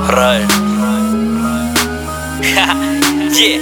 Right. Yeah.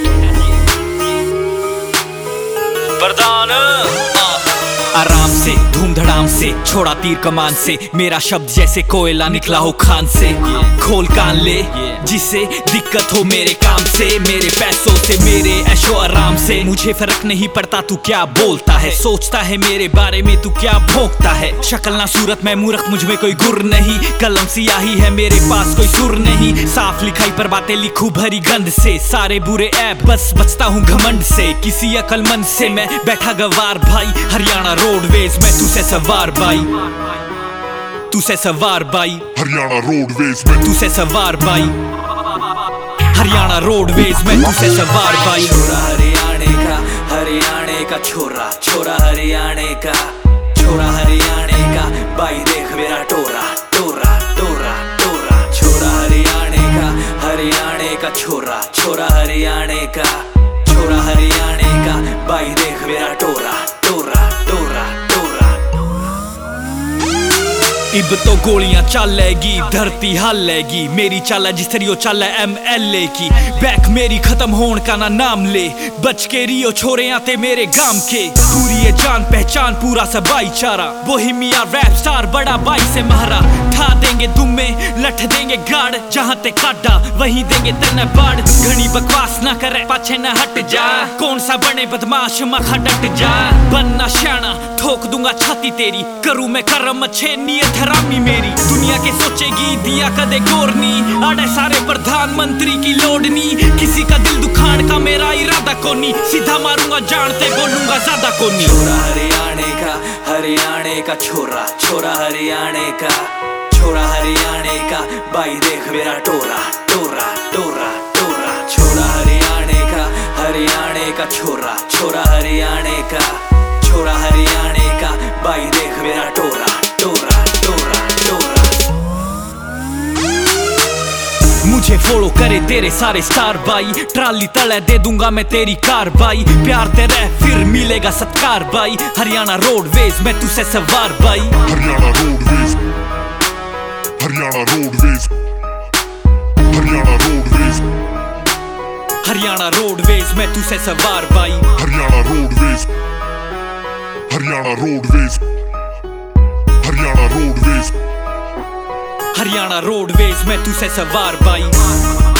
प्रधान आराम से धूम धड़ाम से छोड़ा तीर कमान से, मेरा शब्द जैसे कोयला निकला हो खान से। खोल कान ले जिसे दिक्कत हो मेरे काम से, मेरे पैसों से, मेरे ऐशो आराम से। मुझे फर्क नहीं पड़ता तू क्या बोलता है, सोचता है मेरे बारे में तू क्या भोंकता है। शक्ल ना सूरत मैं मूर्ख, मुझ में कोई गुर नहीं, कलम सियाही है मेरे पास कोई सुर नहीं। साफ लिखाई पर बातें लिखूं भरी गंध से, सारे बुरे ऐप बस बचता हूँ घमंड से। किसी अकलमंद से मैं बैठा गवार भाई, हरियाणा रोडवेज में तू से सवार भाई, तू से सवार भाई, हरियाणा रोडवेज में तू से सवार भाई, हरियाणा रोडवेज में तू से सवार भाई। छोरा हरियाणे का, हरियाणे का छोरा, छोरा हरियाणे का, छोरा हरियाणे का, भाई देख मेरा टोरा, टोरा टोरा टोरा। छोरा हरियाणे का, हरियाणे का छोरा, छोरा हरियाणे का, छोरा हरियाणे का, भाई देख मेरा टोरा, टोरा टोरा टोरा। इब तो गोलियां चलेगी, धरती हलेगी, मेरी चाल जिस तरियो चाल MLA की। बैक मेरी खत्म होने का ना नाम ले, बच के रियो छोरे आते मेरे गांव के। पूरी ये जान पहचान पूरा सा भाईचारा, बोहेमिया रैप स्टार बड़ा भाई से महारा। ठा देंगे दुम्मे लठ देंगे गाड़, जहां ते काटा वहीं देंगे तेने बाड़। घनी बकवास ना करे पाछे ना हट जा, कौन सा बने बदमाश मखा डट जा। बनना श्याना ठोक दूंगा छाती तेरी, करूं मैं करम अच्छे नियत हरामी मेरी। दुनिया के सोचेगी दिया कदे गोरनी, आड़े सारे प्रधानमंत्री की लोडनी। किसी का दिल दुखान का मेरा इरादा कोनी, सीधा मारूंगा जानते बोलूंगा ज्यादा कोनी। छोरा हरियाणे का, हरियाणे का छोरा, छोरा हरियाणे का, छोरा हरियाणे का, भाई देख मेरा टोरा, टोरा टोरा टोरा। छोरा हरियाणे का, हरियाणे का छोरा, छोरा हरियाणे का, छोरा हरियाणे का, भाई देख मेरा टोरा, टोरा टोरा टोरा। मुझे फॉलो करे तेरे सारे स्टार भाई, ट्राली तले दे दूंगा मैं तेरी कार भाई। प्यार तेरे फिर मिलेगा सत्कार भाई, हरियाणा रोडवेज में तू से सवार भाई। Haryana roadways, Haryana roadways, Haryana roadways, Haryana roadways में तू से सवार भाई। Haryana roadways, Haryana roadways, Haryana roadways, Haryana roadways में तू से सवार भाई।